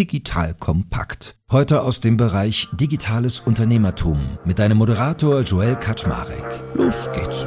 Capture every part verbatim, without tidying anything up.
Digital Kompakt. Heute aus dem Bereich Digitales Unternehmertum mit deinem Moderator Joel Kaczmarek. Los geht's.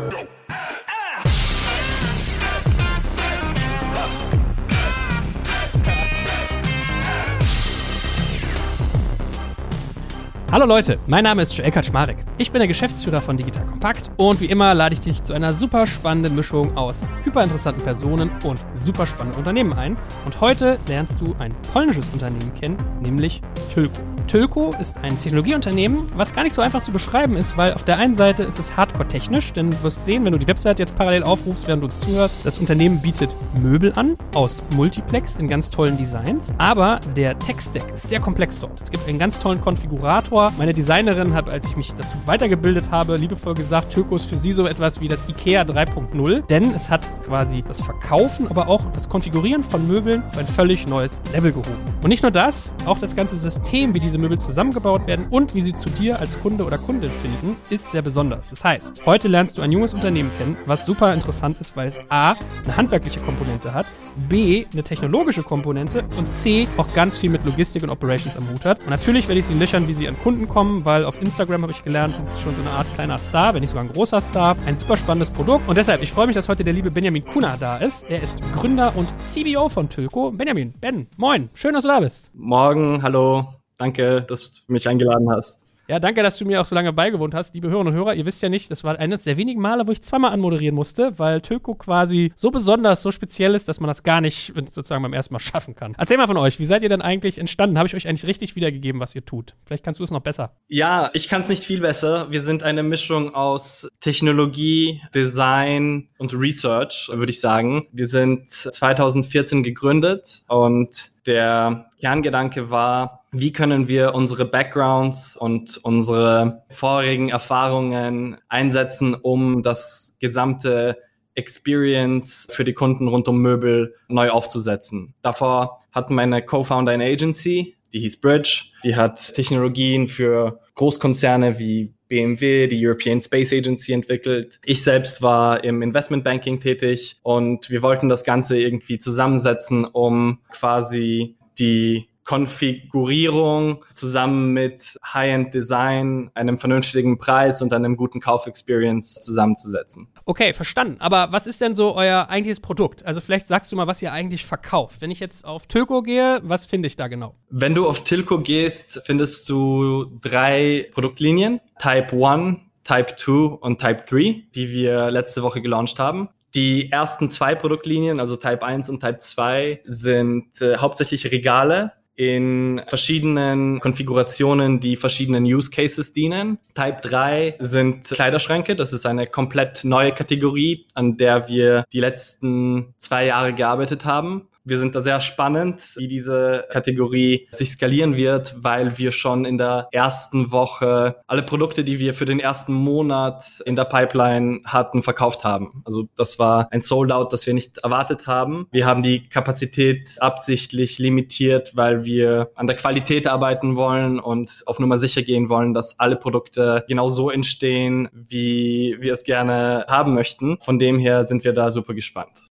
Hallo Leute, mein Name ist Joel Kaczmarek. Ich bin der Geschäftsführer von Digital Kompakt und wie immer lade ich dich zu einer super spannenden Mischung aus hyperinteressanten Personen und super spannenden Unternehmen ein. Und heute lernst du ein polnisches Unternehmen kennen, nämlich Tylko. Tylko ist ein Technologieunternehmen, was gar nicht so einfach zu beschreiben ist, weil auf der einen Seite ist es hardcore-technisch, denn du wirst sehen, wenn du die Website jetzt parallel aufrufst, während du uns zuhörst, das Unternehmen bietet Möbel an, aus Multiplex in ganz tollen Designs, aber der Tech-Stack ist sehr komplex dort. Es gibt einen ganz tollen Konfigurator. Meine Designerin hat, als ich mich dazu weitergebildet habe, liebevoll gesagt, Tylko ist für sie so etwas wie das IKEA drei Punkt null, denn es hat quasi das Verkaufen, aber auch das Konfigurieren von Möbeln auf ein völlig neues Level gehoben. Und nicht nur das, auch das ganze System, wie diese Möbel zusammengebaut werden und wie sie zu dir als Kunde oder Kundin finden, ist sehr besonders. Das heißt, heute lernst du ein junges Unternehmen kennen, was super interessant ist, weil es A, eine handwerkliche Komponente hat, B, eine technologische Komponente und C, auch ganz viel mit Logistik und Operations am Hut hat. Und natürlich werde ich sie löchern, wie sie an Kunden kommen, weil auf Instagram habe ich gelernt, sind sie schon so eine Art kleiner Star, wenn nicht sogar ein großer Star. Ein super spannendes Produkt und deshalb, ich freue mich, dass heute der liebe Benjamin Kuna da ist. Er ist Gründer und C B O von Tylko. Benjamin, Ben, moin, schön, dass du da bist. Morgen, hallo. Danke, dass du mich eingeladen hast. Ja, danke, dass du mir auch so lange beigewohnt hast. Liebe Hörerinnen und Hörer, ihr wisst ja nicht, das war eines der wenigen Male, wo ich zweimal anmoderieren musste, weil Tylko quasi so besonders, so speziell ist, dass man das gar nicht sozusagen beim ersten Mal schaffen kann. Erzähl mal von euch, wie seid ihr denn eigentlich entstanden? Habe ich euch eigentlich richtig wiedergegeben, was ihr tut? Vielleicht kannst du es noch besser. Ja, ich kann es nicht viel besser. Wir sind eine Mischung aus Technologie, Design und Research, würde ich sagen. Wir sind zwanzig vierzehn gegründet und der Kerngedanke war, wie können wir unsere Backgrounds und unsere vorigen Erfahrungen einsetzen, um das gesamte Experience für die Kunden rund um Möbel neu aufzusetzen. Davor hatten meine Co-Founder eine Agency, die hieß Bridge. Die hat Technologien für Großkonzerne wie B M W, die European Space Agency entwickelt. Ich selbst war im Investmentbanking tätig und wir wollten das Ganze irgendwie zusammensetzen, um quasi die Konfigurierung zusammen mit High-End-Design, einem vernünftigen Preis und einem guten Kauf-Experience zusammenzusetzen. Okay, verstanden. Aber was ist denn so euer eigentliches Produkt? Also vielleicht sagst du mal, was ihr eigentlich verkauft. Wenn ich jetzt auf Tylko gehe, was finde ich da genau? Wenn du auf Tylko gehst, findest du drei Produktlinien. Type eins, Type zwei und Type drei, die wir letzte Woche gelauncht haben. Die ersten zwei Produktlinien, also Type eins und Type zwei, sind äh, hauptsächlich Regale in verschiedenen Konfigurationen, die verschiedenen Use Cases dienen. Type drei sind Kleiderschränke. Das ist eine komplett neue Kategorie, an der wir die letzten zwei Jahre gearbeitet haben. Wir sind da sehr spannend, wie diese Kategorie sich skalieren wird, weil wir schon in der ersten Woche alle Produkte, die wir für den ersten Monat in der Pipeline hatten, verkauft haben. Also das war ein Sold-Out, das wir nicht erwartet haben. Wir haben die Kapazität absichtlich limitiert, weil wir an der Qualität arbeiten wollen und auf Nummer sicher gehen wollen, dass alle Produkte genau so entstehen, wie wir es gerne haben möchten. Von dem her sind wir da super gespannt.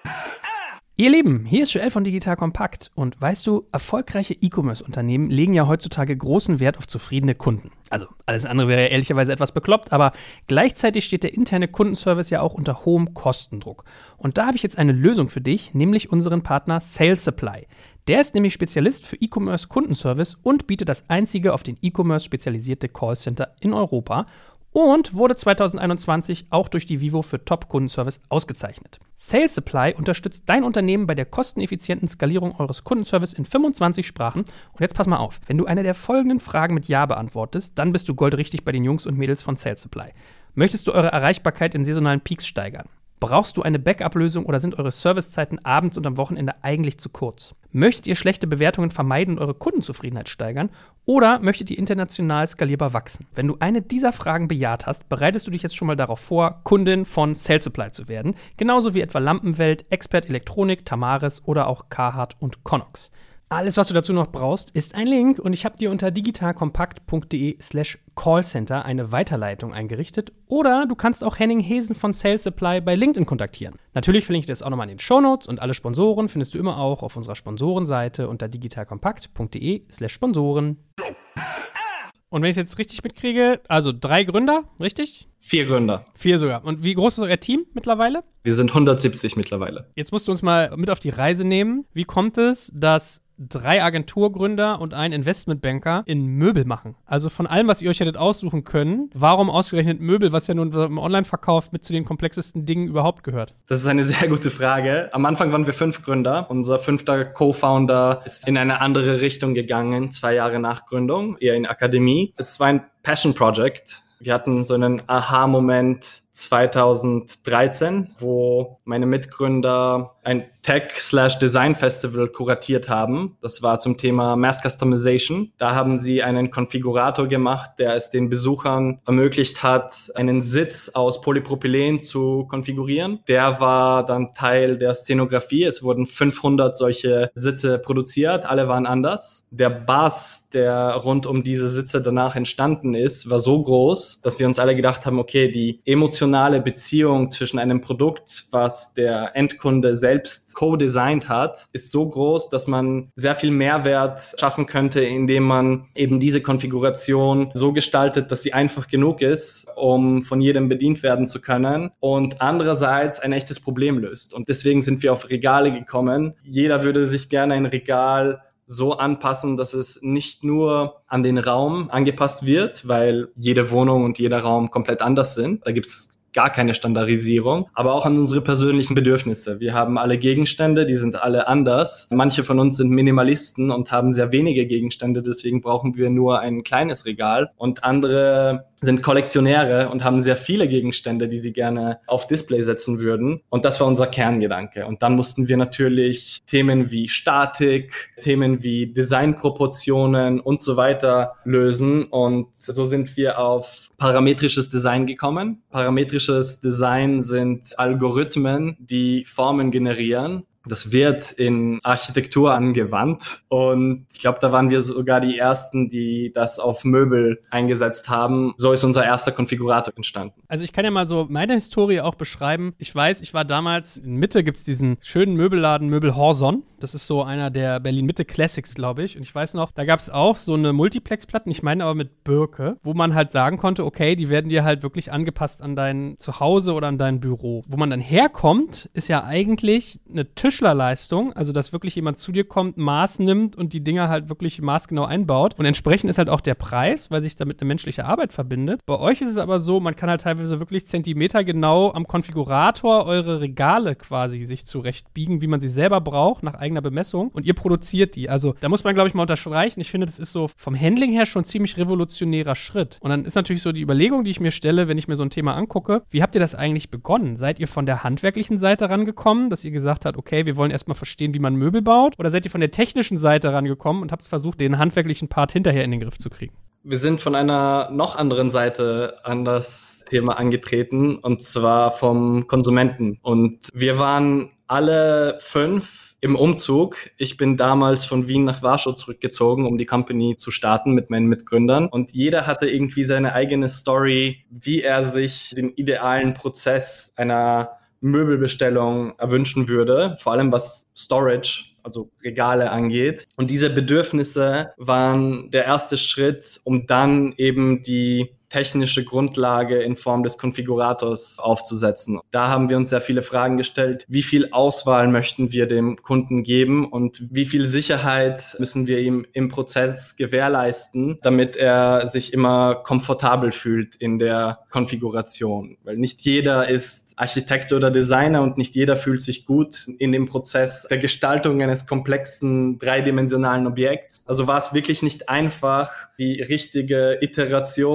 Ihr Lieben, hier ist Joel von Digital Kompakt und weißt du, erfolgreiche E-Commerce-Unternehmen legen ja heutzutage großen Wert auf zufriedene Kunden. Also alles andere wäre ja ehrlicherweise etwas bekloppt, aber gleichzeitig steht der interne Kundenservice ja auch unter hohem Kostendruck. Und da habe ich jetzt eine Lösung für dich, nämlich unseren Partner Sales Supply. Der ist nämlich Spezialist für E-Commerce-Kundenservice und bietet das einzige auf den E-Commerce spezialisierte Callcenter in Europa und wurde zwanzig einundzwanzig auch durch die Vivo für Top-Kundenservice ausgezeichnet. Sales Supply unterstützt dein Unternehmen bei der kosteneffizienten Skalierung eures Kundenservice in fünfundzwanzig Sprachen. Und jetzt pass mal auf, wenn du eine der folgenden Fragen mit Ja beantwortest, dann bist du goldrichtig bei den Jungs und Mädels von Sales Supply. Möchtest du eure Erreichbarkeit in saisonalen Peaks steigern? Brauchst du eine Backup-Lösung oder sind eure Servicezeiten abends und am Wochenende eigentlich zu kurz? Möchtet ihr schlechte Bewertungen vermeiden und eure Kundenzufriedenheit steigern? Oder möchtet ihr international skalierbar wachsen? Wenn du eine dieser Fragen bejaht hast, bereitest du dich jetzt schon mal darauf vor, Kundin von Sales Supply zu werden. Genauso wie etwa Lampenwelt, Expert Elektronik, Tamaris oder auch Carhartt und Connox. Alles, was du dazu noch brauchst, ist ein Link und ich habe dir unter digitalkompakt.de slash Callcenter eine Weiterleitung eingerichtet. Oder du kannst auch Henning Hesen von Sales Supply bei LinkedIn kontaktieren. Natürlich verlinke ich das auch nochmal in den Shownotes und alle Sponsoren findest du immer auch auf unserer Sponsorenseite unter digitalkompakt.de slash Sponsoren. Und wenn ich es jetzt richtig mitkriege, also drei Gründer, richtig? Vier Gründer. Vier sogar. Und wie groß ist euer Team mittlerweile? Wir sind hundertsiebzig mittlerweile. Jetzt musst du uns mal mit auf die Reise nehmen. Wie kommt es, dass drei Agenturgründer und ein Investmentbanker in Möbel machen? Also von allem, was ihr euch hättet aussuchen können, warum ausgerechnet Möbel, was ja nun im Online-Verkauf mit zu den komplexesten Dingen überhaupt gehört? Das ist eine sehr gute Frage. Am Anfang waren wir fünf Gründer. Unser fünfter Co-Founder ist in eine andere Richtung gegangen, zwei Jahre nach Gründung, eher in Akademie. Es war ein Passion-Project. Wir hatten so einen Aha-Moment zweitausenddreizehn, wo meine Mitgründer ein Tech-Design-Festival kuratiert haben. Das war zum Thema Mass Customization. Da haben sie einen Konfigurator gemacht, der es den Besuchern ermöglicht hat, einen Sitz aus Polypropylen zu konfigurieren. Der war dann Teil der Szenografie. Es wurden fünfhundert solche Sitze produziert. Alle waren anders. Der Buzz, der rund um diese Sitze danach entstanden ist, war so groß, dass wir uns alle gedacht haben, okay, die emotionale Beziehung zwischen einem Produkt, was der Endkunde selbst co-designt hat, ist so groß, dass man sehr viel Mehrwert schaffen könnte, indem man eben diese Konfiguration so gestaltet, dass sie einfach genug ist, um von jedem bedient werden zu können und andererseits ein echtes Problem löst. Und deswegen sind wir auf Regale gekommen. Jeder würde sich gerne ein Regal so anpassen, dass es nicht nur an den Raum angepasst wird, weil jede Wohnung und jeder Raum komplett anders sind. Da gibt's gar keine Standardisierung, aber auch an unsere persönlichen Bedürfnisse. Wir haben alle Gegenstände, die sind alle anders. Manche von uns sind Minimalisten und haben sehr wenige Gegenstände, deswegen brauchen wir nur ein kleines Regal. Und andere sind Kollektionäre und haben sehr viele Gegenstände, die sie gerne auf Display setzen würden. Und das war unser Kerngedanke. Und dann mussten wir natürlich Themen wie Statik, Themen wie Designproportionen und so weiter lösen. Und so sind wir auf parametrisches Design gekommen. Parametrisches Design sind Algorithmen, die Formen generieren. Das wird in Architektur angewandt und ich glaube, da waren wir sogar die Ersten, die das auf Möbel eingesetzt haben. So ist unser erster Konfigurator entstanden. Also ich kann ja mal so meine Historie auch beschreiben. Ich weiß, ich war damals, in Mitte gibt es diesen schönen Möbelladen Möbel Horson. Das ist so einer der Berlin-Mitte Classics, glaube ich. Und ich weiß noch, da gab es auch so eine Multiplex-Platten, ich meine aber mit Birke, wo man halt sagen konnte, okay, die werden dir halt wirklich angepasst an dein Zuhause oder an dein Büro. Wo man dann herkommt, ist ja eigentlich eine Tischlerleistung, also dass wirklich jemand zu dir kommt, Maß nimmt und die Dinger halt wirklich maßgenau einbaut. Und entsprechend ist halt auch der Preis, weil sich damit eine menschliche Arbeit verbindet. Bei euch ist es aber so, man kann halt teilweise wirklich zentimetergenau am Konfigurator eure Regale quasi sich zurechtbiegen, wie man sie selber braucht, nach eigener Bemessung. Und ihr produziert die. Also da muss man, glaube ich, mal unterstreichen. Ich finde, das ist so vom Handling her schon ein ziemlich revolutionärer Schritt. Und dann ist natürlich so die Überlegung, die ich mir stelle, wenn ich mir so ein Thema angucke, wie habt ihr das eigentlich begonnen? Seid ihr von der handwerklichen Seite rangekommen, dass ihr gesagt habt, okay, wir wollen erstmal verstehen, wie man Möbel baut? Oder seid ihr von der technischen Seite rangekommen und habt versucht, den handwerklichen Part hinterher in den Griff zu kriegen? Wir sind von einer noch anderen Seite an das Thema angetreten, und zwar vom Konsumenten. Und wir waren alle fünf im Umzug. Ich bin damals von Wien nach Warschau zurückgezogen, um die Company zu starten mit meinen Mitgründern. Und jeder hatte irgendwie seine eigene Story, wie er sich den idealen Prozess einer Möbelbestellung erwünschen würde, vor allem was Storage, also Regale angeht. Und diese Bedürfnisse waren der erste Schritt, um dann eben die technische Grundlage in Form des Konfigurators aufzusetzen. Da haben wir uns sehr viele Fragen gestellt. Wie viel Auswahl möchten wir dem Kunden geben und wie viel Sicherheit müssen wir ihm im Prozess gewährleisten, damit er sich immer komfortabel fühlt in der Konfiguration? Weil nicht jeder ist Architekt oder Designer und nicht jeder fühlt sich gut in dem Prozess der Gestaltung eines komplexen dreidimensionalen Objekts. Also war es wirklich nicht einfach, die richtige Iteration und Kombination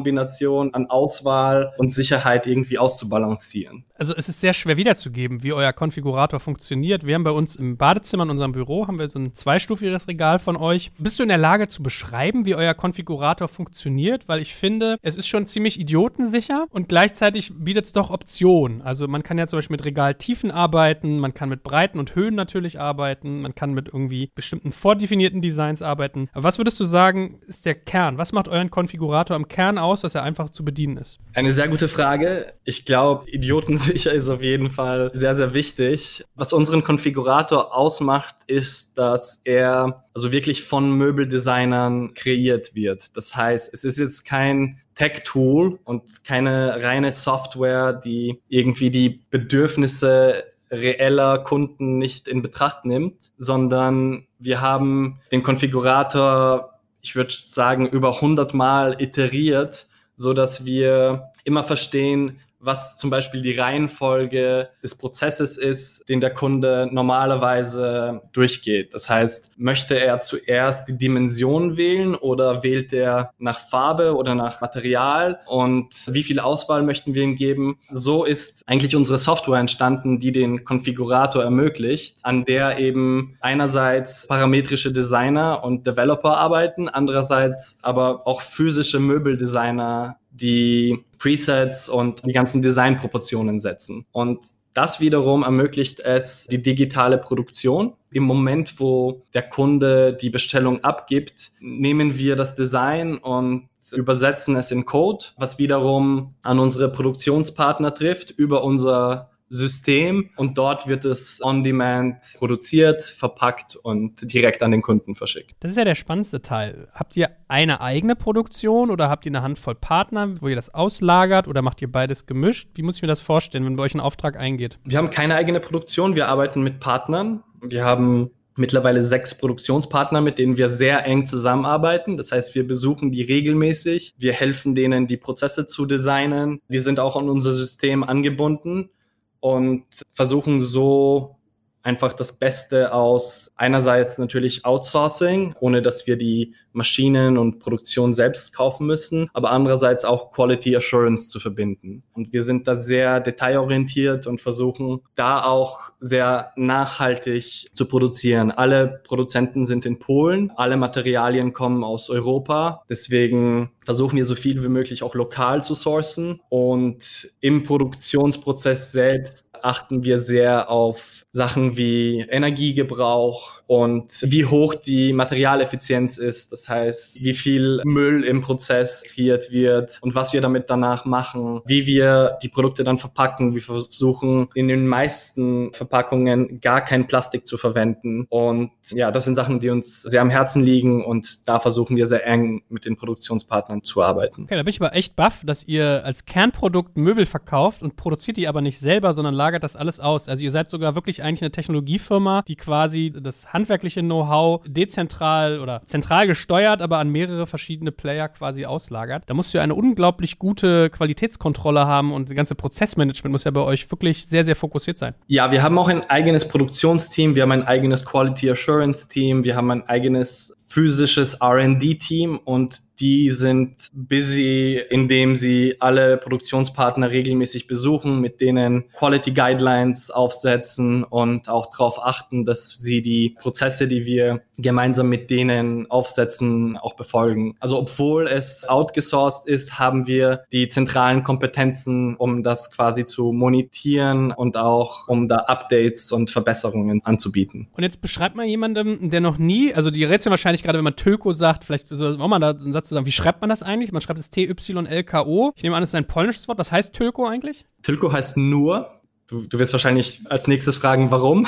Kombination an Auswahl und Sicherheit irgendwie auszubalancieren. Also es ist sehr schwer wiederzugeben, wie euer Konfigurator funktioniert. Wir haben bei uns im Badezimmer in unserem Büro haben wir so ein zweistufiges Regal von euch. Bist du in der Lage zu beschreiben, wie euer Konfigurator funktioniert? Weil ich finde, es ist schon ziemlich idiotensicher und gleichzeitig bietet es doch Optionen. Also man kann ja zum Beispiel mit Regaltiefen arbeiten, man kann mit Breiten und Höhen natürlich arbeiten, man kann mit irgendwie bestimmten vordefinierten Designs arbeiten. Aber was würdest du sagen, ist der Kern? Was macht euren Konfigurator im Kern aus, dass er einfach zu bedienen ist? Eine sehr gute Frage. Ich glaube, idiotensicher ist auf jeden Fall sehr, sehr wichtig. Was unseren Konfigurator ausmacht, ist, dass er also wirklich von Möbeldesignern kreiert wird. Das heißt, es ist jetzt kein Tech-Tool und keine reine Software, die irgendwie die Bedürfnisse reeller Kunden nicht in Betracht nimmt, sondern wir haben den Konfigurator, ich würde sagen, über hundert Mal iteriert, so dass wir immer verstehen, was zum Beispiel die Reihenfolge des Prozesses ist, den der Kunde normalerweise durchgeht. Das heißt, möchte er zuerst die Dimension wählen oder wählt er nach Farbe oder nach Material und wie viel Auswahl möchten wir ihm geben? So ist eigentlich unsere Software entstanden, die den Konfigurator ermöglicht, an der eben einerseits parametrische Designer und Developer arbeiten, andererseits aber auch physische Möbeldesigner, die Presets und die ganzen Designproportionen setzen. Und das wiederum ermöglicht es die digitale Produktion. Im Moment, wo der Kunde die Bestellung abgibt, nehmen wir das Design und übersetzen es in Code, was wiederum an unsere Produktionspartner trifft über unser System und dort wird es on demand produziert, verpackt und direkt an den Kunden verschickt. Das ist ja der spannendste Teil. Habt ihr eine eigene Produktion oder habt ihr eine Handvoll Partner, wo ihr das auslagert oder macht ihr beides gemischt? Wie muss ich mir das vorstellen, wenn bei euch ein Auftrag eingeht? Wir haben keine eigene Produktion, wir arbeiten mit Partnern. Wir haben mittlerweile sechs Produktionspartner, mit denen wir sehr eng zusammenarbeiten. Das heißt, wir besuchen die regelmäßig. Wir helfen denen, die Prozesse zu designen. Die sind auch an unser System angebunden und versuchen so einfach das Beste aus einerseits natürlich Outsourcing, ohne dass wir die Maschinen und Produktion selbst kaufen müssen, aber andererseits auch Quality Assurance zu verbinden. Und wir sind da sehr detailorientiert und versuchen da auch sehr nachhaltig zu produzieren. Alle Produzenten sind in Polen, alle Materialien kommen aus Europa, deswegen versuchen wir so viel wie möglich auch lokal zu sourcen und im Produktionsprozess selbst achten wir sehr auf Sachen wie Energiegebrauch und wie hoch die Materialeffizienz ist. Das heißt, wie viel Müll im Prozess kreiert wird und was wir damit danach machen, wie wir die Produkte dann verpacken. Wir versuchen in den meisten Verpackungen gar kein Plastik zu verwenden. Und ja, das sind Sachen, die uns sehr am Herzen liegen und da versuchen wir sehr eng mit den Produktionspartnern zu arbeiten. Okay, da bin ich aber echt baff, dass ihr als Kernprodukt Möbel verkauft und produziert die aber nicht selber, sondern lagert das alles aus. Also ihr seid sogar wirklich eigentlich eine Technologiefirma, die quasi das handwerkliche Know-how dezentral oder zentral gesteuert, aber an mehrere verschiedene Player quasi auslagert. Da musst du ja eine unglaublich gute Qualitätskontrolle haben und das ganze Prozessmanagement muss ja bei euch wirklich sehr, sehr fokussiert sein. Ja, wir haben auch ein eigenes Produktionsteam, wir haben ein eigenes Quality Assurance Team, wir haben ein eigenes physisches R and D-Team und die sind busy, indem sie alle Produktionspartner regelmäßig besuchen, mit denen Quality Guidelines aufsetzen und auch darauf achten, dass sie die Prozesse, die wir gemeinsam mit denen aufsetzen, auch befolgen. Also obwohl es outgesourced ist, haben wir die zentralen Kompetenzen, um das quasi zu monitieren und auch um da Updates und Verbesserungen anzubieten. Und jetzt beschreibt mal jemandem, der noch nie, also die rätseln wahrscheinlich gerade, wenn man Tölko sagt, vielleicht soll man da einen Satz zusammen. Wie schreibt man das eigentlich? Man schreibt es T Y L K O. Ich nehme an, es ist ein polnisches Wort. Was heißt Tölko eigentlich? Tölko heißt nur. Du, du wirst wahrscheinlich als nächstes fragen, warum.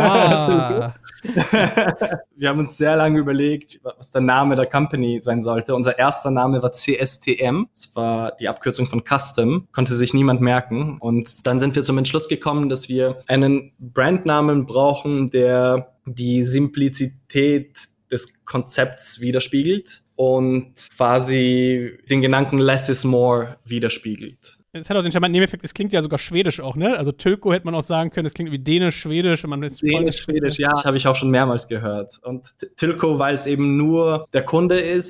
Ah. Wir haben uns sehr lange überlegt, was der Name der Company sein sollte. Unser erster Name war C S T M. Das war die Abkürzung von Custom. Konnte sich niemand merken. Und dann sind wir zum Entschluss gekommen, dass wir einen Brandnamen brauchen, der die Simplizität des Konzepts widerspiegelt und quasi den Gedanken less is more widerspiegelt. Es hat auch den charmanten Nebeneffekt, es klingt ja sogar schwedisch auch, ne? Also Tölko hätte man auch sagen können, es klingt wie dänisch-schwedisch. Dänisch-schwedisch, ja, habe ich auch schon mehrmals gehört. Und Tölko, weil es eben nur der Kunde ist,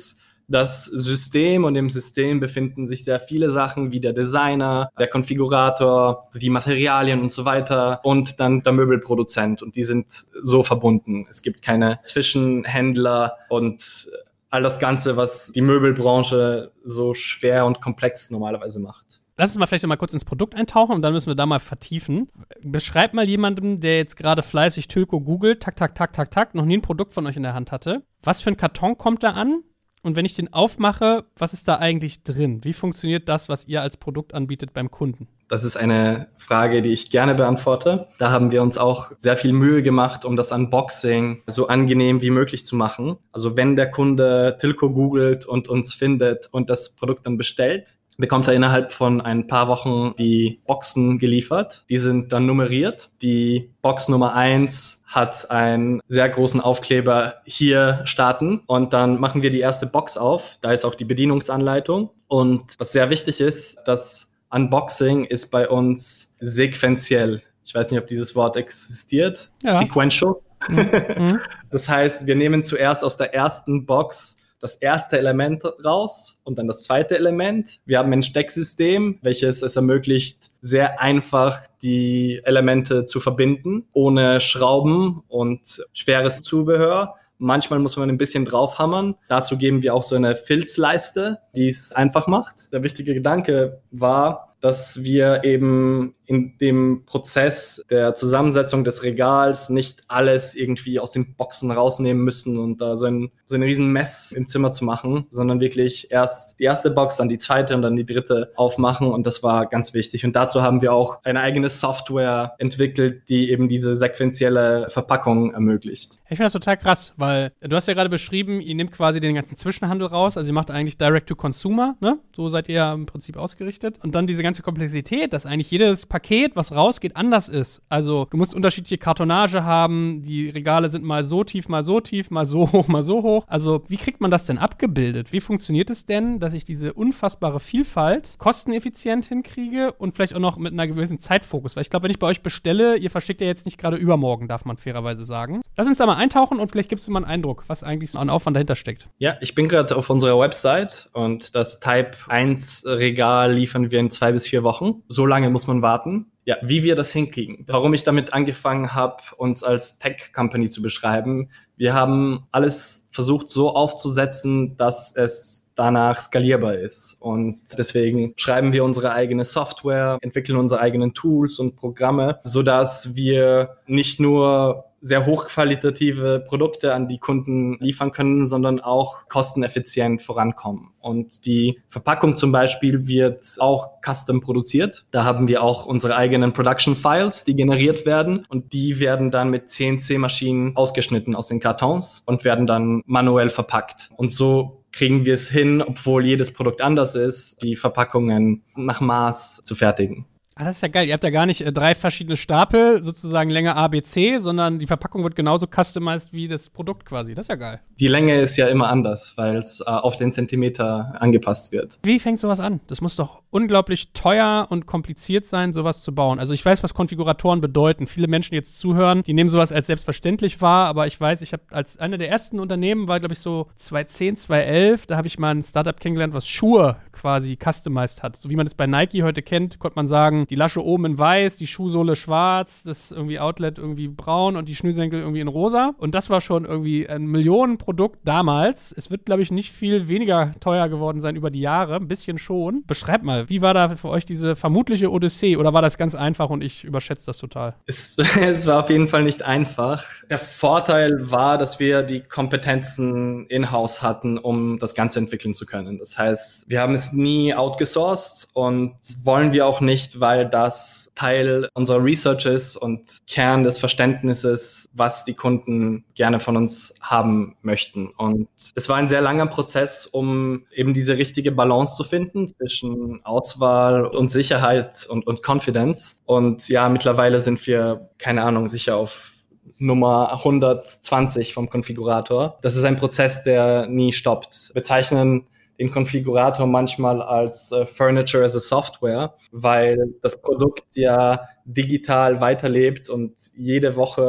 das System und im System befinden sich sehr viele Sachen wie der Designer, der Konfigurator, die Materialien und so weiter und dann der Möbelproduzent und die sind so verbunden. Es gibt keine Zwischenhändler und all das Ganze, was die Möbelbranche so schwer und komplex normalerweise macht. Lass uns mal vielleicht noch mal kurz ins Produkt eintauchen und dann müssen wir da mal vertiefen. Beschreib mal jemandem, der jetzt gerade fleißig Tilco googelt, tak, tak, tak, tak, tak, noch nie ein Produkt von euch in der Hand hatte. Was für ein Karton kommt da an? Und wenn ich den aufmache, was ist da eigentlich drin? Wie funktioniert das, was ihr als Produkt anbietet beim Kunden? Das ist eine Frage, die ich gerne beantworte. Da haben wir uns auch sehr viel Mühe gemacht, um das Unboxing so angenehm wie möglich zu machen. Also wenn der Kunde Tilco googelt und uns findet und das Produkt dann bestellt, bekommt er innerhalb von ein paar Wochen die Boxen geliefert. Die sind dann nummeriert. Die Box Nummer eins hat einen sehr großen Aufkleber hier starten und dann machen wir die erste Box auf. Da ist auch die Bedienungsanleitung. Und was sehr wichtig ist, das Unboxing ist bei uns sequenziell. Ich weiß nicht, ob dieses Wort existiert. Ja. Sequential. Mhm. Das heißt, wir nehmen zuerst aus der ersten Box das erste Element raus und dann das zweite Element. Wir haben ein Stecksystem, welches es ermöglicht, sehr einfach die Elemente zu verbinden, ohne Schrauben und schweres Zubehör. Manchmal muss man ein bisschen draufhammern. Dazu geben wir auch so eine Filzleiste, die es einfach macht. Der wichtige Gedanke war, dass wir eben in dem Prozess der Zusammensetzung des Regals nicht alles irgendwie aus den Boxen rausnehmen müssen und da so ein, so ein riesen Mess im Zimmer zu machen, sondern wirklich erst die erste Box, dann die zweite und dann die dritte aufmachen und das war ganz wichtig. Und dazu haben wir auch eine eigene Software entwickelt, die eben diese sequentielle Verpackung ermöglicht. Ich finde das total krass, weil du hast ja gerade beschrieben, ihr nehmt quasi den ganzen Zwischenhandel raus, also ihr macht eigentlich Direct-to-Consumer, ne? So seid ihr ja im Prinzip ausgerichtet. Und dann diese ganze Komplexität, dass eigentlich jedes Paket, was rausgeht, anders ist. Also du musst unterschiedliche Kartonage haben, die Regale sind mal so tief, mal so tief, mal so hoch, mal so hoch. Also wie kriegt man das denn abgebildet? Wie funktioniert es denn, dass ich diese unfassbare Vielfalt kosteneffizient hinkriege und vielleicht auch noch mit einer gewissen Zeitfokus? Weil ich glaube, wenn ich bei euch bestelle, ihr verschickt ja jetzt nicht gerade übermorgen, darf man fairerweise sagen. Lass uns da mal eintauchen und vielleicht gibst du mal einen Eindruck, was eigentlich so an Aufwand dahinter steckt. Ja, ich bin gerade auf unserer Website und das Type eins Regal liefern wir in zwei bis vier Wochen. So lange muss man warten. Ja, wie wir das hinkriegen. Warum ich damit angefangen habe, uns als Tech-Company zu beschreiben. Wir haben alles versucht so aufzusetzen, dass es danach skalierbar ist. Und deswegen schreiben wir unsere eigene Software, entwickeln unsere eigenen Tools und Programme, sodass wir nicht nur sehr hochqualitative Produkte an die Kunden liefern können, sondern auch kosteneffizient vorankommen. Und die Verpackung zum Beispiel wird auch custom produziert. Da haben wir auch unsere eigenen Production Files, die generiert werden und die werden dann mit C N C-Maschinen ausgeschnitten aus den Kartons und werden dann manuell verpackt. Und so kriegen wir es hin, obwohl jedes Produkt anders ist, die Verpackungen nach Maß zu fertigen. Ah, das ist ja geil. Ihr habt ja gar nicht äh, drei verschiedene Stapel, sozusagen Länge A, B, C, sondern die Verpackung wird genauso customized wie das Produkt quasi. Das ist ja geil. Die Länge ist ja immer anders, weil es äh, auf den Zentimeter angepasst wird. Wie fängt sowas an? Das muss doch unglaublich teuer und kompliziert sein, sowas zu bauen. Also ich weiß, was Konfiguratoren bedeuten. Viele Menschen, die jetzt zuhören, die nehmen sowas als selbstverständlich wahr, aber ich weiß, ich habe als einer der ersten Unternehmen, war glaube ich so zwanzig zehn, zwanzig elf, da habe ich mal ein Startup kennengelernt, was Schuhe quasi customized hat. So wie man das bei Nike heute kennt, konnte man sagen, die Lasche oben in weiß, die Schuhsohle schwarz, das irgendwie Outlet irgendwie braun und die Schnürsenkel irgendwie in rosa. Und das war schon irgendwie ein Millionenprodukt damals. Es wird, glaube ich, nicht viel weniger teuer geworden sein über die Jahre. Ein bisschen schon. Beschreib mal, wie war da für euch diese vermutliche Odyssee? Oder war das ganz einfach und ich überschätze das total? Es, es war auf jeden Fall nicht einfach. Der Vorteil war, dass wir die Kompetenzen in-house hatten, um das Ganze entwickeln zu können. Das heißt, wir haben es nie outgesourced und wollen wir auch nicht, weil das Teil unserer Research ist und Kern des Verständnisses, was die Kunden gerne von uns haben möchten. Und es war ein sehr langer Prozess, um eben diese richtige Balance zu finden zwischen Auswahl und Sicherheit und, und Confidence. Und ja, mittlerweile sind wir, keine Ahnung, sicher auf Nummer hundertzwanzig vom Konfigurator. Das ist ein Prozess, der nie stoppt. Wir bezeichnen den Konfigurator manchmal als äh, Furniture as a Software, weil das Produkt ja digital weiterlebt und jede Woche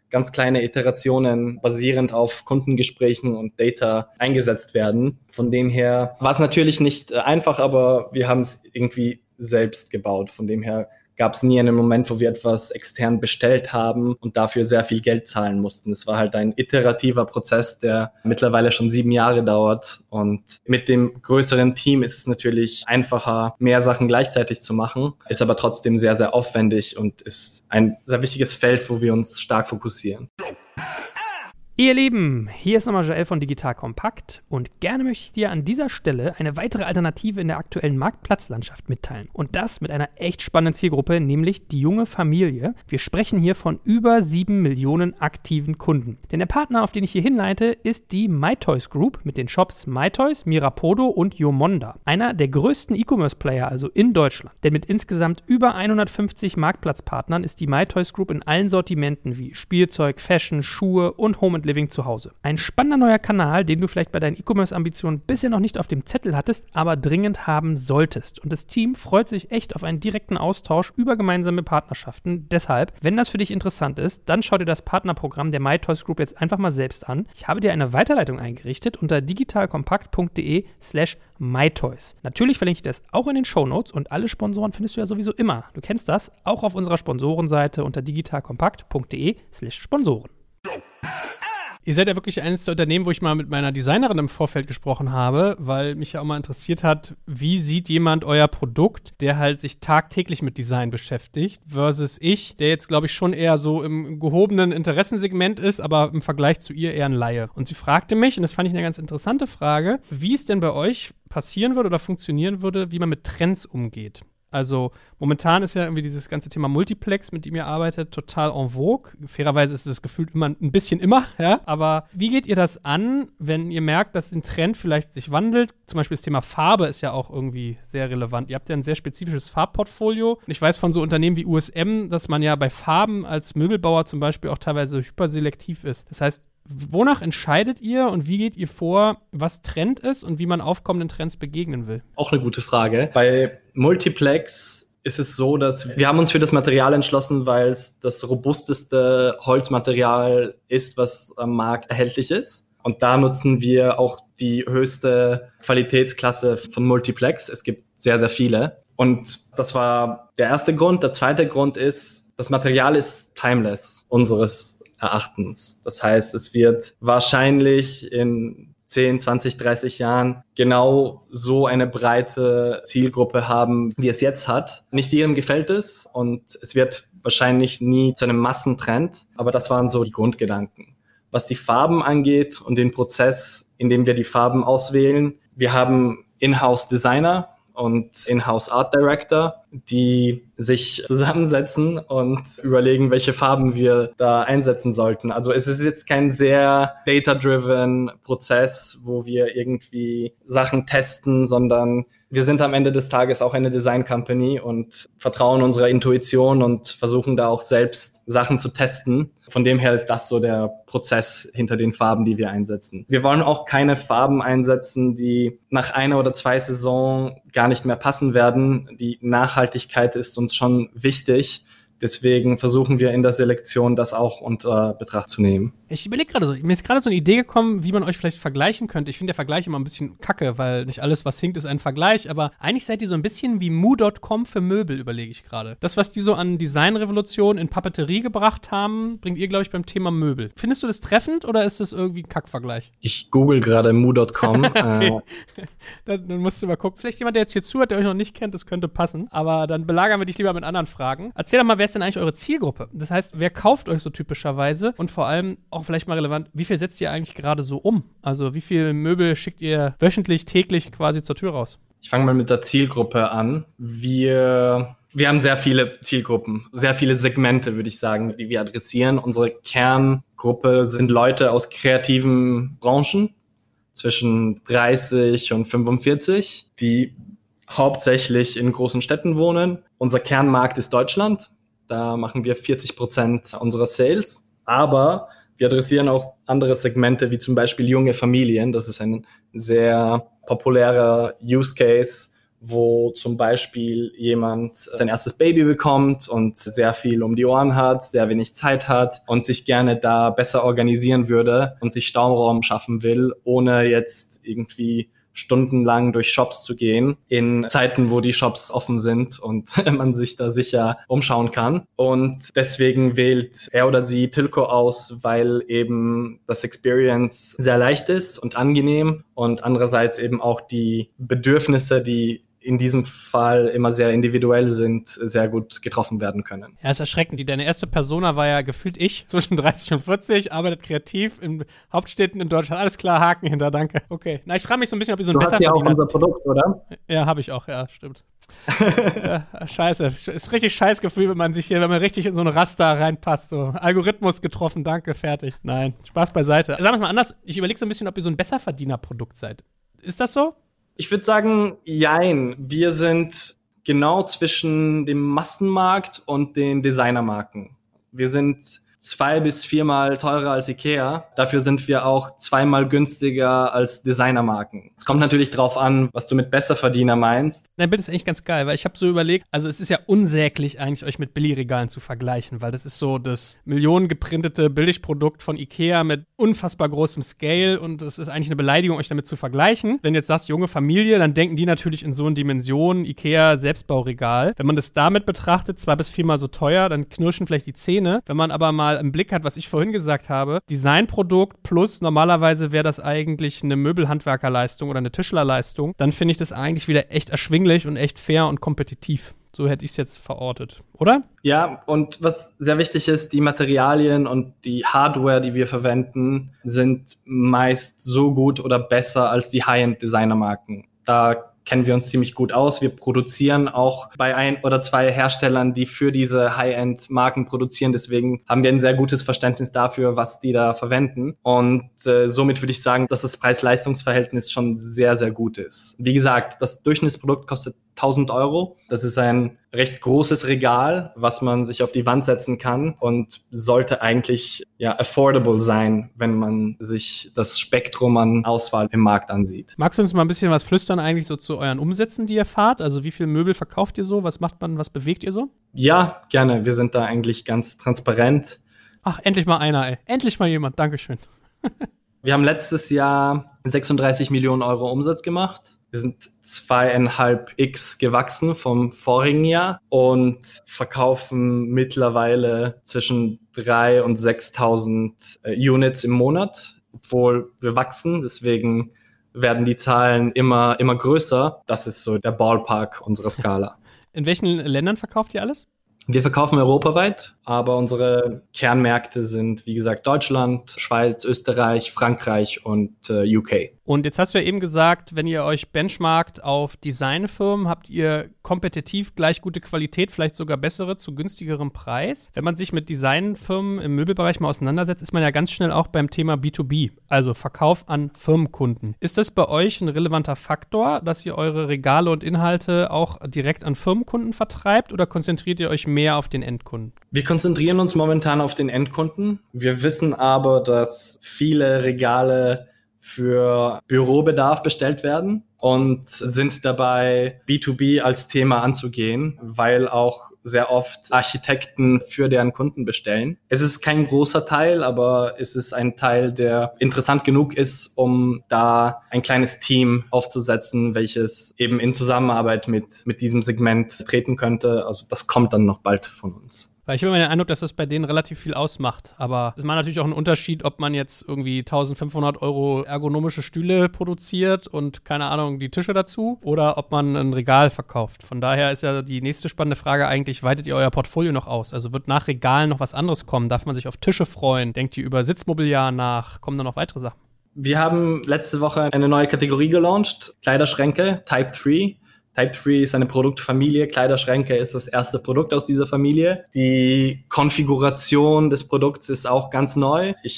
ganz kleine Iterationen basierend auf Kundengesprächen und Data eingesetzt werden. Von dem her war es natürlich nicht einfach, aber wir haben es irgendwie selbst gebaut. Von dem her gab es nie einen Moment, wo wir etwas extern bestellt haben und dafür sehr viel Geld zahlen mussten. Es war halt ein iterativer Prozess, der mittlerweile schon sieben Jahre dauert. Und mit dem größeren Team ist es natürlich einfacher, mehr Sachen gleichzeitig zu machen, ist aber trotzdem sehr, sehr aufwendig und ist ein sehr wichtiges Feld, wo wir uns stark fokussieren. Ihr Lieben, hier ist nochmal Joel von Digital Compact und gerne möchte ich dir an dieser Stelle eine weitere Alternative in der aktuellen Marktplatzlandschaft mitteilen. Und das mit einer echt spannenden Zielgruppe, nämlich die junge Familie. Wir sprechen hier von über sieben Millionen aktiven Kunden. Denn der Partner, auf den ich hier hinleite, ist die MyToys Group mit den Shops MyToys, Mirapodo und Yomonda. Einer der größten E-Commerce-Player also in Deutschland. Denn mit insgesamt über hundertfünfzig Marktplatzpartnern ist die MyToys Group in allen Sortimenten wie Spielzeug, Fashion, Schuhe und Home and Living zu Hause. Ein spannender neuer Kanal, den du vielleicht bei deinen E-Commerce-Ambitionen bisher noch nicht auf dem Zettel hattest, aber dringend haben solltest. Und das Team freut sich echt auf einen direkten Austausch über gemeinsame Partnerschaften. Deshalb, wenn das für dich interessant ist, dann schau dir das Partnerprogramm der MyToys Group jetzt einfach mal selbst an. Ich habe dir eine Weiterleitung eingerichtet unter digitalkompakt.de slash MyToys. Natürlich verlinke ich das auch in den Shownotes und alle Sponsoren findest du ja sowieso immer. Du kennst das, auch auf unserer Sponsorenseite unter digitalkompakt.de slash Sponsoren. Ihr seid ja wirklich eines der Unternehmen, wo ich mal mit meiner Designerin im Vorfeld gesprochen habe, weil mich ja auch mal interessiert hat, wie sieht jemand euer Produkt, der halt sich tagtäglich mit Design beschäftigt, versus ich, der jetzt, glaube ich, schon eher so im gehobenen Interessensegment ist, aber im Vergleich zu ihr eher ein Laie. Und sie fragte mich, und das fand ich eine ganz interessante Frage, wie es denn bei euch passieren würde oder funktionieren würde, wie man mit Trends umgeht. Also momentan ist ja irgendwie dieses ganze Thema Multiplex, mit dem ihr arbeitet, total en vogue. Fairerweise ist es gefühlt immer ein bisschen immer, ja. Aber wie geht ihr das an, wenn ihr merkt, dass ein Trend vielleicht sich wandelt? Zum Beispiel das Thema Farbe ist ja auch irgendwie sehr relevant. Ihr habt ja ein sehr spezifisches Farbportfolio. Und ich weiß von so Unternehmen wie U S M, dass man ja bei Farben als Möbelbauer zum Beispiel auch teilweise hyperselektiv ist. Das heißt, wonach entscheidet ihr und wie geht ihr vor, was Trend ist und wie man aufkommenden Trends begegnen will? Auch eine gute Frage. Bei Multiplex ist es so, dass wir haben uns für das Material entschlossen, weil es das robusteste Holzmaterial ist, was am Markt erhältlich ist. Und da nutzen wir auch die höchste Qualitätsklasse von Multiplex. Es gibt sehr, sehr viele. Und das war der erste Grund. Der zweite Grund ist, das Material ist timeless, unseres Erachtens. Das heißt, es wird wahrscheinlich in zehn, zwanzig, dreißig Jahren genau so eine breite Zielgruppe haben, wie es jetzt hat. Nicht jedem gefällt es und es wird wahrscheinlich nie zu einem Massentrend, aber das waren so die Grundgedanken. Was die Farben angeht und den Prozess, in dem wir die Farben auswählen, wir haben In-house-Designer und In-house Art Director, die sich zusammensetzen und überlegen, welche Farben wir da einsetzen sollten. Also es ist jetzt kein sehr data-driven Prozess, wo wir irgendwie Sachen testen, sondern wir sind am Ende des Tages auch eine Design-Company und vertrauen unserer Intuition und versuchen da auch selbst Sachen zu testen. Von dem her ist das so der Prozess hinter den Farben, die wir einsetzen. Wir wollen auch keine Farben einsetzen, die nach einer oder zwei Saison gar nicht mehr passen werden. Die Nachhaltigkeit ist uns schon wichtig. Deswegen versuchen wir in der Selektion das auch unter Betracht zu nehmen. Ich überlege gerade so, mir ist gerade so eine Idee gekommen, wie man euch vielleicht vergleichen könnte. Ich finde der Vergleich immer ein bisschen kacke, weil nicht alles, was hinkt, ist ein Vergleich. Aber eigentlich seid ihr so ein bisschen wie Moo Punkt com für Möbel, überlege ich gerade. Das, was die so an Designrevolution in Papeterie gebracht haben, bringt ihr, glaube ich, beim Thema Möbel. Findest du das treffend oder ist das irgendwie ein Kackvergleich? Ich google gerade Moo Punkt com. Okay. dann, dann musst du mal gucken. Vielleicht jemand, der jetzt hier zuhört, der euch noch nicht kennt, das könnte passen. Aber dann belagern wir dich lieber mit anderen Fragen. Erzähl doch mal, wer ist denn eigentlich eure Zielgruppe? Das heißt, wer kauft euch so typischerweise? Und vor allem auch vielleicht mal relevant, wie viel setzt ihr eigentlich gerade so um? Also wie viel Möbel schickt ihr wöchentlich, täglich quasi zur Tür raus? Ich fange mal mit der Zielgruppe an. Wir, wir haben sehr viele Zielgruppen, sehr viele Segmente, würde ich sagen, die wir adressieren. Unsere Kerngruppe sind Leute aus kreativen Branchen zwischen dreißig und fünfundvierzig, die hauptsächlich in großen Städten wohnen. Unser Kernmarkt ist Deutschland. Da machen wir vierzig Prozent unserer Sales. Aber wir adressieren auch andere Segmente, wie zum Beispiel junge Familien. Das ist ein sehr populärer Use Case, wo zum Beispiel jemand sein erstes Baby bekommt und sehr viel um die Ohren hat, sehr wenig Zeit hat und sich gerne da besser organisieren würde und sich Stauraum schaffen will, ohne jetzt irgendwie stundenlang durch Shops zu gehen, in Zeiten, wo die Shops offen sind und man sich da sicher umschauen kann. Und deswegen wählt er oder sie Tilco aus, weil eben das Experience sehr leicht ist und angenehm und andererseits eben auch die Bedürfnisse, die in diesem Fall immer sehr individuell sind, sehr gut getroffen werden können. Ja, ist erschreckend. Die, deine erste Persona war ja gefühlt ich, zwischen dreißig und vierzig, arbeitet kreativ in Hauptstädten in Deutschland. Alles klar, Haken hinter, danke. Okay. Na, ich frage mich so ein bisschen, ob ihr so ein du besser hast ja auch Verdiener... unser Produkt, oder? Ja, habe ich auch, ja, stimmt. Ja, scheiße. Ist richtig scheiß Gefühl, wenn man sich hier, wenn man richtig in so ein Raster reinpasst. So, Algorithmus getroffen, danke, fertig. Nein, Spaß beiseite. Sagen wir es mal anders. Ich überlege so ein bisschen, ob ihr so ein Besserverdiener-Produkt seid. Ist das so? Ich würde sagen, jein. Wir sind genau zwischen dem Massenmarkt und den Designermarken. Wir sind zwei bis viermal teurer als Ikea. Dafür sind wir auch zweimal günstiger als Designermarken. Es kommt natürlich drauf an, was du mit Besserverdiener meinst. Dein Bild ist eigentlich ganz geil, weil ich habe so überlegt, also es ist ja unsäglich eigentlich, euch mit Billigregalen zu vergleichen, weil das ist so das millionengeprintete Billigprodukt von Ikea mit unfassbar großem Scale und es ist eigentlich eine Beleidigung, euch damit zu vergleichen. Wenn du jetzt sagst, junge Familie, dann denken die natürlich in so einen Dimensionen, Ikea Selbstbauregal. Wenn man das damit betrachtet, zwei bis viermal so teuer, dann knirschen vielleicht die Zähne. Wenn man aber mal im Blick hat, was ich vorhin gesagt habe, Designprodukt plus normalerweise wäre das eigentlich eine Möbelhandwerkerleistung oder eine Tischlerleistung, dann finde ich das eigentlich wieder echt erschwinglich und echt fair und kompetitiv. So hätte ich es jetzt verortet, oder? Ja, und was sehr wichtig ist, die Materialien und die Hardware, die wir verwenden, sind meist so gut oder besser als die High-End-Designermarken. Da kennen wir uns ziemlich gut aus. Wir produzieren auch bei ein oder zwei Herstellern, die für diese High-End-Marken produzieren. Deswegen haben wir ein sehr gutes Verständnis dafür, was die da verwenden. Und äh, somit würde ich sagen, dass das Preis-Leistungs-Verhältnis schon sehr, sehr gut ist. Wie gesagt, das Durchschnittsprodukt kostet tausend Euro. Das ist ein recht großes Regal, was man sich auf die Wand setzen kann und sollte eigentlich ja affordable sein, wenn man sich das Spektrum an Auswahl im Markt ansieht. Magst du uns mal ein bisschen was flüstern eigentlich so zu euren Umsätzen, die ihr fahrt? Also wie viele Möbel verkauft ihr so? Was macht man, was bewegt ihr so? Ja, gerne. Wir sind da eigentlich ganz transparent. Ach, endlich mal einer, ey. Endlich mal jemand. Dankeschön. Wir haben letztes Jahr sechsunddreißig Millionen Euro Umsatz gemacht. Wir sind zweieinhalb X gewachsen vom vorigen Jahr und verkaufen mittlerweile zwischen drei und sechstausend Units im Monat, obwohl wir wachsen. Deswegen werden die Zahlen immer, immer größer. Das ist so der Ballpark unserer Skala. In welchen Ländern verkauft ihr alles? Wir verkaufen europaweit, aber unsere Kernmärkte sind, wie gesagt, Deutschland, Schweiz, Österreich, Frankreich und äh, U K. Und jetzt hast du ja eben gesagt, wenn ihr euch benchmarkt auf Designfirmen, habt ihr kompetitiv gleich gute Qualität, vielleicht sogar bessere zu günstigerem Preis. Wenn man sich mit Designfirmen im Möbelbereich mal auseinandersetzt, ist man ja ganz schnell auch beim Thema B zwei B, also Verkauf an Firmenkunden. Ist das bei euch ein relevanter Faktor, dass ihr eure Regale und Inhalte auch direkt an Firmenkunden vertreibt oder konzentriert ihr euch mehr auf den Endkunden? Wir konzentrieren uns momentan auf den Endkunden. Wir wissen aber, dass viele Regale für Bürobedarf bestellt werden und sind dabei, B zwei B als Thema anzugehen, weil auch sehr oft Architekten für deren Kunden bestellen. Es ist kein großer Teil, aber es ist ein Teil, der interessant genug ist, um da ein kleines Team aufzusetzen, welches eben in Zusammenarbeit mit, mit diesem Segment treten könnte. Also das kommt dann noch bald von uns. Weil ich habe immer den Eindruck, dass das bei denen relativ viel ausmacht. Aber es macht natürlich auch einen Unterschied, ob man jetzt irgendwie eintausendfünfhundert Euro ergonomische Stühle produziert und, keine Ahnung, die Tische dazu oder ob man ein Regal verkauft. Von daher ist ja die nächste spannende Frage eigentlich, weitet ihr euer Portfolio noch aus? Also wird nach Regalen noch was anderes kommen? Darf man sich auf Tische freuen? Denkt ihr über Sitzmobiliar nach? Kommen da noch weitere Sachen? Wir haben letzte Woche eine neue Kategorie gelauncht, Kleiderschränke, Type drei. Type drei ist eine Produktfamilie, Kleiderschränke ist das erste Produkt aus dieser Familie. Die Konfiguration des Produkts ist auch ganz neu. Ich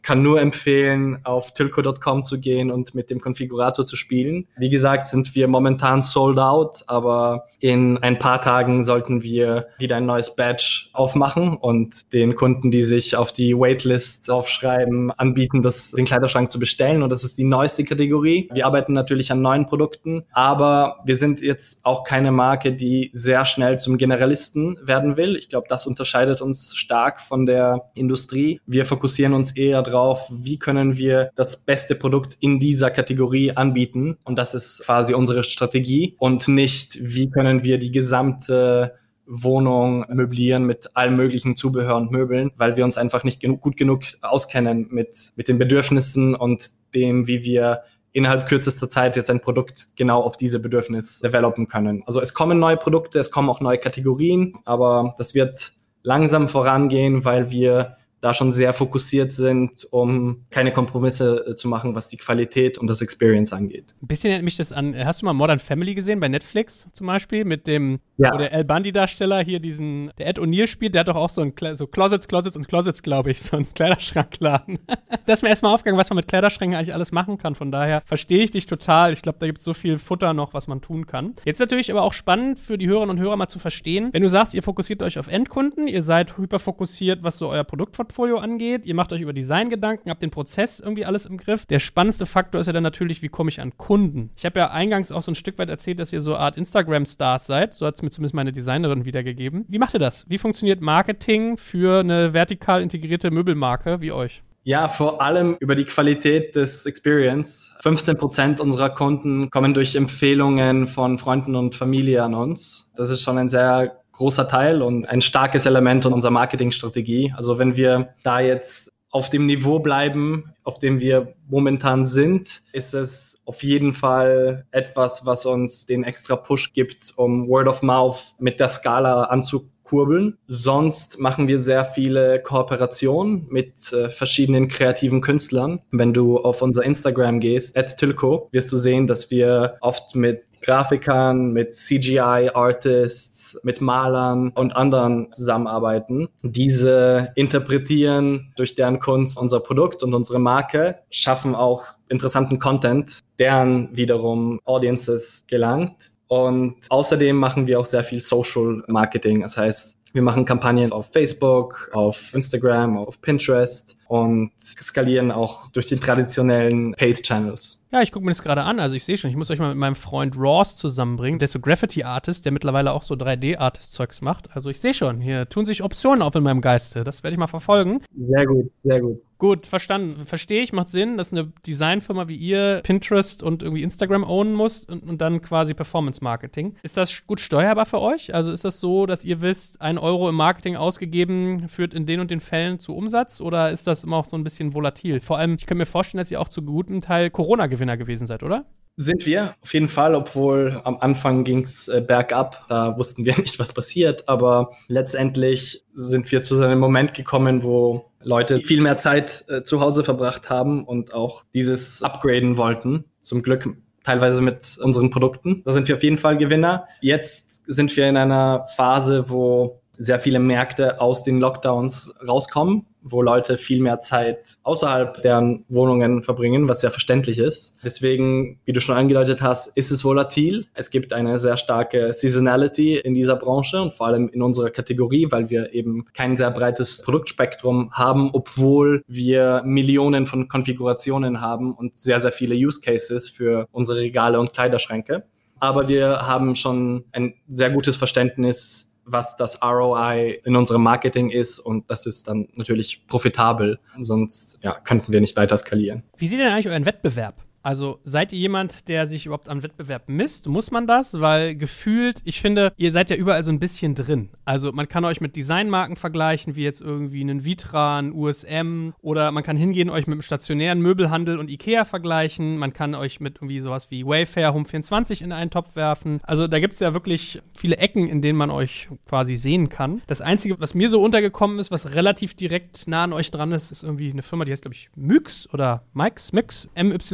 kann nur empfehlen, auf tilco Punkt com zu gehen und mit dem Konfigurator zu spielen. Wie gesagt, sind wir momentan sold out, aber in ein paar Tagen sollten wir wieder ein neues Badge aufmachen und den Kunden, die sich auf die Waitlist aufschreiben, anbieten, das, den Kleiderschrank zu bestellen. Und das ist die neueste Kategorie. Wir arbeiten natürlich an neuen Produkten, aber wir sind jetzt auch keine Marke, die sehr schnell zum Generalisten werden will. Ich glaube, das unterscheidet uns stark von der Industrie. Wir fokussieren uns eher drauf, wie können wir das beste Produkt in dieser Kategorie anbieten. Und das ist quasi unsere Strategie und nicht, wie können wir die gesamte Wohnung möblieren mit allen möglichen Zubehör und Möbeln, weil wir uns einfach nicht genug, gut genug auskennen mit, mit den Bedürfnissen und dem, wie wir innerhalb kürzester Zeit jetzt ein Produkt genau auf diese Bedürfnisse developen können. Also es kommen neue Produkte, es kommen auch neue Kategorien, aber das wird langsam vorangehen, weil wir da schon sehr fokussiert sind, um keine Kompromisse zu machen, was die Qualität und das Experience angeht. Ein bisschen erinnert mich das an, hast du mal Modern Family gesehen, bei Netflix zum Beispiel, mit dem, ja. wo der Al Bundy-Darsteller hier diesen, der Ed O'Neill spielt, der hat doch auch so ein, so Closets, Closets und Closets, glaube ich, so einen Kleiderschrankladen. Da ist mir erstmal aufgegangen, was man mit Kleiderschränken eigentlich alles machen kann, von daher verstehe ich dich total. Ich glaube, da gibt es so viel Futter noch, was man tun kann. Jetzt natürlich aber auch spannend für die Hörerinnen und Hörer mal zu verstehen, wenn du sagst, ihr fokussiert euch auf Endkunden, ihr seid hyperfokussiert, was so euer Produktportfolio angeht. Ihr macht euch über Design Gedanken, habt den Prozess irgendwie alles im Griff. Der spannendste Faktor ist ja dann natürlich, wie komme ich an Kunden? Ich habe ja eingangs auch so ein Stück weit erzählt, dass ihr so eine Art Instagram-Stars seid. So hat es mir zumindest meine Designerin wiedergegeben. Wie macht ihr das? Wie funktioniert Marketing für eine vertikal integrierte Möbelmarke wie euch? Ja, vor allem über die Qualität des Experience. fünfzehn Prozent unserer Kunden kommen durch Empfehlungen von Freunden und Familie an uns. Das ist schon ein sehr großer Teil und ein starkes Element unserer Marketingstrategie. Also wenn wir da jetzt auf dem Niveau bleiben, auf dem wir momentan sind, ist es auf jeden Fall etwas, was uns den extra Push gibt, um Word of Mouth mit der Skala anzukurbeln. Sonst machen wir sehr viele Kooperationen mit äh, verschiedenen kreativen Künstlern. Wenn du auf unser Instagram gehst, at tilco, wirst du sehen, dass wir oft mit Grafikern, mit C G I-Artists, mit Malern und anderen zusammenarbeiten. Diese interpretieren durch deren Kunst unser Produkt und unsere Marke, schaffen auch interessanten Content, deren wiederum Audiences gelangt. Und außerdem machen wir auch sehr viel Social Marketing. Das heißt, wir machen Kampagnen auf Facebook, auf Instagram, auf Pinterest und skalieren auch durch die traditionellen Paid Channels. Ja, ich gucke mir das gerade an. Also ich sehe schon, ich muss euch mal mit meinem Freund Ross zusammenbringen. Der ist so Graffiti-Artist, der mittlerweile auch so drei D-Artist-Zeugs macht. Also ich sehe schon, hier tun sich Optionen auf in meinem Geiste. Das werde ich mal verfolgen. Sehr gut, sehr gut. Gut, verstanden. Verstehe ich, macht Sinn, dass eine Designfirma wie ihr Pinterest und irgendwie Instagram ownen muss und, und dann quasi Performance-Marketing. Ist das gut steuerbar für euch? Also ist das so, dass ihr wisst, ein Euro im Marketing ausgegeben führt in den und den Fällen zu Umsatz? Oder ist das immer auch so ein bisschen volatil? Vor allem, ich könnte mir vorstellen, dass ihr auch zu gutem Teil Corona-Gewinner gewesen seid, oder? Sind wir, auf jeden Fall, obwohl am Anfang ging's äh, bergab, da wussten wir nicht, was passiert, aber letztendlich sind wir zu einem Moment gekommen, wo Leute viel mehr Zeit äh, zu Hause verbracht haben und auch dieses upgraden wollten, zum Glück teilweise mit unseren Produkten. Da sind wir auf jeden Fall Gewinner. Jetzt sind wir in einer Phase, wo sehr viele Märkte aus den Lockdowns rauskommen, wo Leute viel mehr Zeit außerhalb deren Wohnungen verbringen, was sehr verständlich ist. Deswegen, wie du schon angedeutet hast, ist es volatil. Es gibt eine sehr starke Seasonality in dieser Branche und vor allem in unserer Kategorie, weil wir eben kein sehr breites Produktspektrum haben, obwohl wir Millionen von Konfigurationen haben und sehr, sehr viele Use Cases für unsere Regale und Kleiderschränke. Aber wir haben schon ein sehr gutes Verständnis, was das R O I in unserem Marketing ist, und das ist dann natürlich profitabel. Sonst ja, könnten wir nicht weiter skalieren. Wie sieht denn eigentlich euren Wettbewerb? Also seid ihr jemand, der sich überhaupt am Wettbewerb misst? Muss man das? Weil gefühlt, ich finde, ihr seid ja überall so ein bisschen drin. Also man kann euch mit Designmarken vergleichen, wie jetzt irgendwie einen Vitra, einen U S M, oder man kann hingehen, euch mit einem stationären Möbelhandel und Ikea vergleichen. Man kann euch mit irgendwie sowas wie Wayfair, Home vierundzwanzig in einen Topf werfen. Also da gibt es ja wirklich viele Ecken, in denen man euch quasi sehen kann. Das Einzige, was mir so untergekommen ist, was relativ direkt nah an euch dran ist, ist irgendwie eine Firma, die heißt, glaube ich, Myx oder Mix, Mix, M Y C S.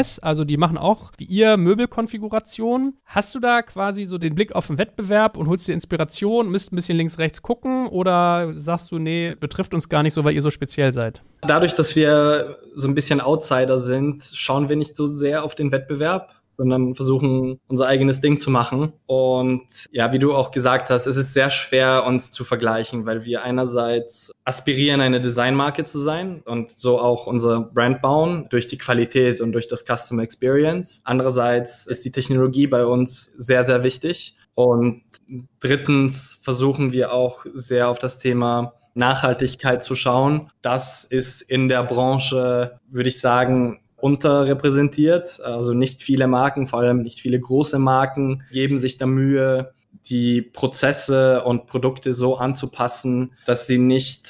S, also die machen auch wie ihr Möbelkonfiguration. Hast du da quasi so den Blick auf den Wettbewerb und holst dir Inspiration, müsst ein bisschen links, rechts gucken oder sagst du, nee, betrifft uns gar nicht so, weil ihr so speziell seid? Dadurch, dass wir so ein bisschen Outsider sind, schauen wir nicht so sehr auf den Wettbewerb, sondern versuchen, unser eigenes Ding zu machen. Und ja, wie du auch gesagt hast, es ist sehr schwer, uns zu vergleichen, weil wir einerseits aspirieren, eine Designmarke zu sein und so auch unser Brand bauen durch die Qualität und durch das Customer Experience. Andererseits ist die Technologie bei uns sehr, sehr wichtig. Und drittens versuchen wir auch sehr auf das Thema Nachhaltigkeit zu schauen. Das ist in der Branche, würde ich sagen, unterrepräsentiert. Also nicht viele Marken, vor allem nicht viele große Marken, geben sich da Mühe, die Prozesse und Produkte so anzupassen, dass sie nicht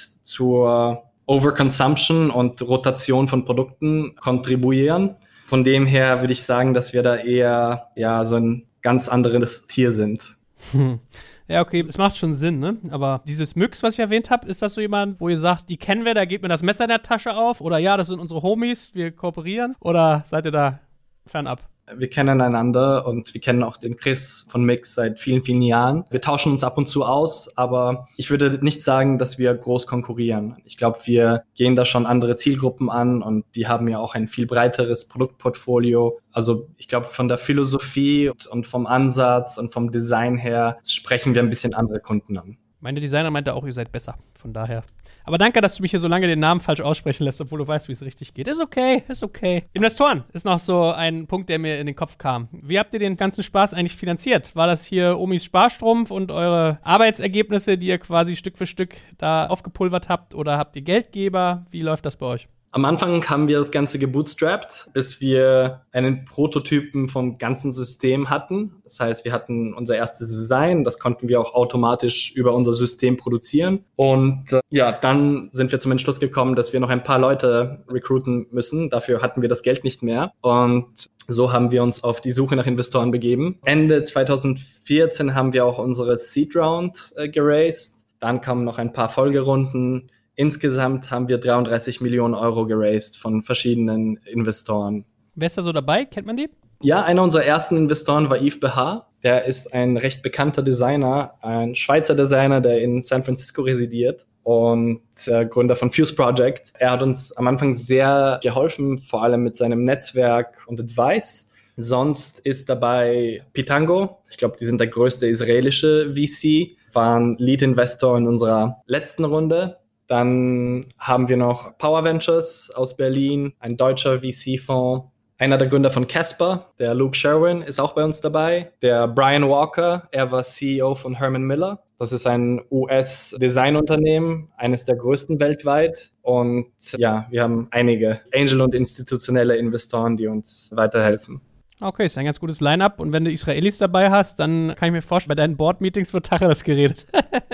zur Overconsumption und Rotation von Produkten kontribuieren. Von dem her würde ich sagen, dass wir da eher ja so ein ganz anderes Tier sind. Hm. Ja, okay, es macht schon Sinn, ne? Aber dieses Myx, was ich erwähnt habe, ist das so jemand, wo ihr sagt, die kennen wir, da geht mir das Messer in der Tasche auf? Oder ja, das sind unsere Homies, wir kooperieren? Oder seid ihr da fernab? Wir kennen einander und wir kennen auch den Chris von Myx seit vielen, vielen Jahren. Wir tauschen uns ab und zu aus, aber ich würde nicht sagen, dass wir groß konkurrieren. Ich glaube, wir gehen da schon andere Zielgruppen an und die haben ja auch ein viel breiteres Produktportfolio. Also ich glaube, von der Philosophie und vom Ansatz und vom Design her sprechen wir ein bisschen andere Kunden an. Meine Designer meinte auch, ihr seid besser. Von daher. Aber danke, dass du mich hier so lange den Namen falsch aussprechen lässt, obwohl du weißt, wie es richtig geht. Ist okay, ist okay. Investoren ist noch so ein Punkt, der mir in den Kopf kam. Wie habt ihr den ganzen Spaß eigentlich finanziert? War das hier Omis Sparstrumpf und eure Arbeitsergebnisse, die ihr quasi Stück für Stück da aufgepulvert habt? Oder habt ihr Geldgeber? Wie läuft das bei euch? Am Anfang haben wir das Ganze gebootstrapped, bis wir einen Prototypen vom ganzen System hatten. Das heißt, wir hatten unser erstes Design, das konnten wir auch automatisch über unser System produzieren. Und äh, ja, dann sind wir zum Entschluss gekommen, dass wir noch ein paar Leute recruiten müssen. Dafür hatten wir das Geld nicht mehr. Und so haben wir uns auf die Suche nach Investoren begeben. Ende zwanzig vierzehn haben wir auch unsere Seed Round äh, geraced. Dann kamen noch ein paar Folgerunden. Insgesamt haben wir dreiunddreißig Millionen Euro geraced von verschiedenen Investoren. Wer ist da so dabei? Kennt man die? Ja, einer unserer ersten Investoren war Yves Behar. Der ist ein recht bekannter Designer, ein Schweizer Designer, der in San Francisco residiert und äh, Gründer von Fuse Project. Er hat uns am Anfang sehr geholfen, vor allem mit seinem Netzwerk und Advice. Sonst ist dabei Pitango. Ich glaube, die sind der größte israelische V C, waren Lead-Investor in unserer letzten Runde. Dann haben wir noch Power Ventures aus Berlin, ein deutscher V C-Fonds. Einer der Gründer von Casper, der Luke Sherwin, ist auch bei uns dabei. Der Brian Walker, er war C E O von Herman Miller. Das ist ein U S-Designunternehmen, eines der größten weltweit. Und ja, wir haben einige Angel- und institutionelle Investoren, die uns weiterhelfen. Okay, ist ein ganz gutes Line-Up. Und wenn du Israelis dabei hast, dann kann ich mir vorstellen, bei deinen Board-Meetings wird Tacheles geredet.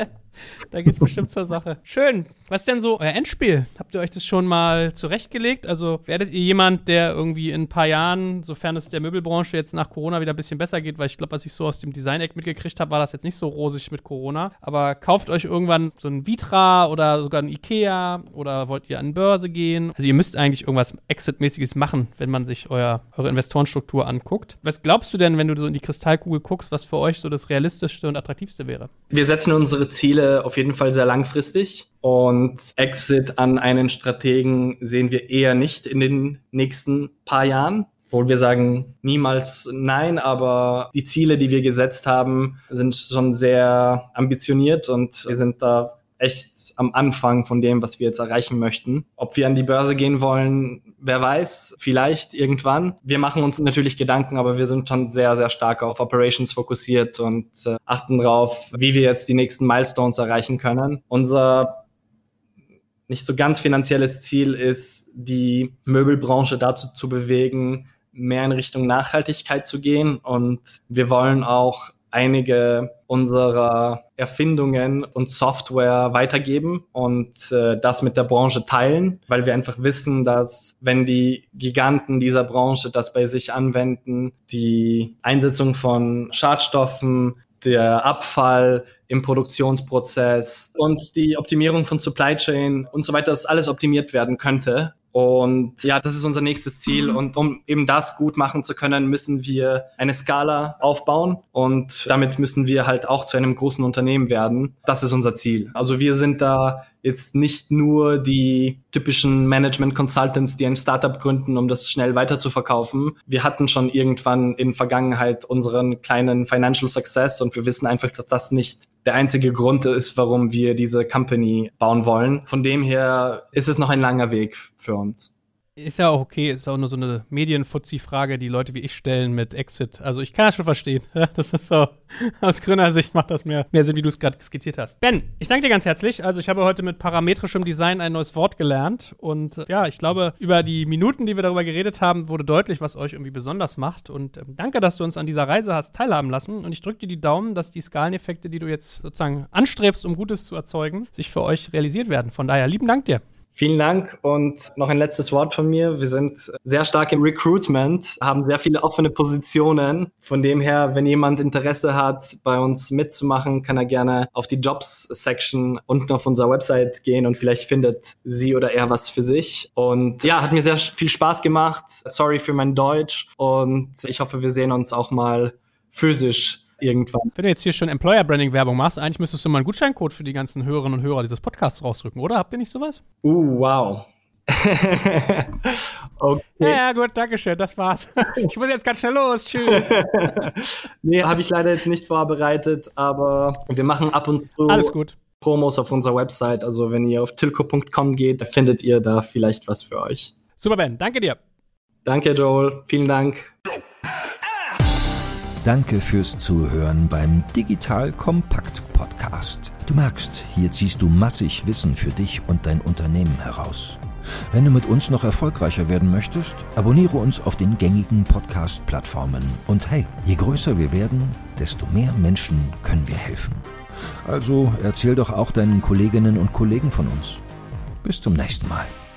Da geht's bestimmt zur Sache. Schön. Was ist denn so euer Endspiel? Habt ihr euch das schon mal zurechtgelegt? Also werdet ihr jemand, der irgendwie in ein paar Jahren, sofern es der Möbelbranche jetzt nach Corona wieder ein bisschen besser geht, weil ich glaube, was ich so aus dem Design-Eck mitgekriegt habe, war das jetzt nicht so rosig mit Corona. Aber kauft euch irgendwann so ein Vitra oder sogar ein Ikea oder wollt ihr an die Börse gehen? Also ihr müsst eigentlich irgendwas Exit-mäßiges machen, wenn man sich euer, eure Investorenstruktur anguckt. Was glaubst du denn, wenn du so in die Kristallkugel guckst, was für euch so das realistischste und attraktivste wäre? Wir setzen unsere Ziele auf jeden Fall sehr langfristig und Exit an einen Strategen sehen wir eher nicht in den nächsten paar Jahren. Obwohl wir sagen niemals nein, aber die Ziele, die wir gesetzt haben, sind schon sehr ambitioniert und wir sind da echt am Anfang von dem, was wir jetzt erreichen möchten. Ob wir an die Börse gehen wollen, wer weiß, vielleicht irgendwann. Wir machen uns natürlich Gedanken, aber wir sind schon sehr, sehr stark auf Operations fokussiert und äh, achten darauf, wie wir jetzt die nächsten Milestones erreichen können. Unser nicht so ganz finanzielles Ziel ist, die Möbelbranche dazu zu bewegen, mehr in Richtung Nachhaltigkeit zu gehen und wir wollen auch einige unserer Erfindungen und Software weitergeben und äh, das mit der Branche teilen, weil wir einfach wissen, dass wenn die Giganten dieser Branche das bei sich anwenden, die Einsetzung von Schadstoffen, der Abfall im Produktionsprozess und die Optimierung von Supply Chain und so weiter, dass alles optimiert werden könnte. Und ja, das ist unser nächstes Ziel. Und um eben das gut machen zu können, müssen wir eine Skala aufbauen. Und damit müssen wir halt auch zu einem großen Unternehmen werden. Das ist unser Ziel. Also wir sind da jetzt nicht nur die typischen Management-Consultants, die ein Startup gründen, um das schnell weiter zu verkaufen. Wir hatten schon irgendwann in Vergangenheit unseren kleinen Financial Success und wir wissen einfach, dass das nicht der einzige Grund ist, warum wir diese Company bauen wollen. Von dem her ist es noch ein langer Weg für uns. Ist ja auch okay, ist auch nur so eine Medien-Fuzzi-Frage, die Leute wie ich stellen mit Exit. Also ich kann das schon verstehen. Das ist so, aus Gründersicht macht das mehr, mehr Sinn, wie du es gerade skizziert hast. Ben, ich danke dir ganz herzlich. Also ich habe heute mit parametrischem Design ein neues Wort gelernt. Und ja, ich glaube, über die Minuten, die wir darüber geredet haben, wurde deutlich, was euch irgendwie besonders macht. Und ähm, danke, dass du uns an dieser Reise hast teilhaben lassen. Und ich drücke dir die Daumen, dass die Skaleneffekte, die du jetzt sozusagen anstrebst, um Gutes zu erzeugen, sich für euch realisiert werden. Von daher, lieben Dank dir. Vielen Dank und noch ein letztes Wort von mir. Wir sind sehr stark im Recruitment, haben sehr viele offene Positionen. Von dem her, wenn jemand Interesse hat, bei uns mitzumachen, kann er gerne auf die Jobs-Section unten auf unserer Website gehen und vielleicht findet sie oder er was für sich. Und ja, hat mir sehr viel Spaß gemacht. Sorry für mein Deutsch und ich hoffe, wir sehen uns auch mal physisch irgendwann. Wenn du jetzt hier schon Employer-Branding-Werbung machst, eigentlich müsstest du mal einen Gutscheincode für die ganzen Hörerinnen und Hörer dieses Podcasts rausdrücken, oder? Habt ihr nicht sowas? Uh, wow. Okay. Ja, ja, gut, danke schön, das war's. Ich muss jetzt ganz schnell los, tschüss. Nee, habe ich leider jetzt nicht vorbereitet, aber wir machen ab und zu Alles gut. Promos auf unserer Website. Also wenn ihr auf tilco punkt com geht, findet ihr da vielleicht was für euch. Super, Ben, danke dir. Danke, Joel. Vielen Dank. Danke fürs Zuhören beim Digital Kompakt Podcast. Du merkst, hier ziehst du massig Wissen für dich und dein Unternehmen heraus. Wenn du mit uns noch erfolgreicher werden möchtest, abonniere uns auf den gängigen Podcast-Plattformen. Und hey, je größer wir werden, desto mehr Menschen können wir helfen. Also erzähl doch auch deinen Kolleginnen und Kollegen von uns. Bis zum nächsten Mal.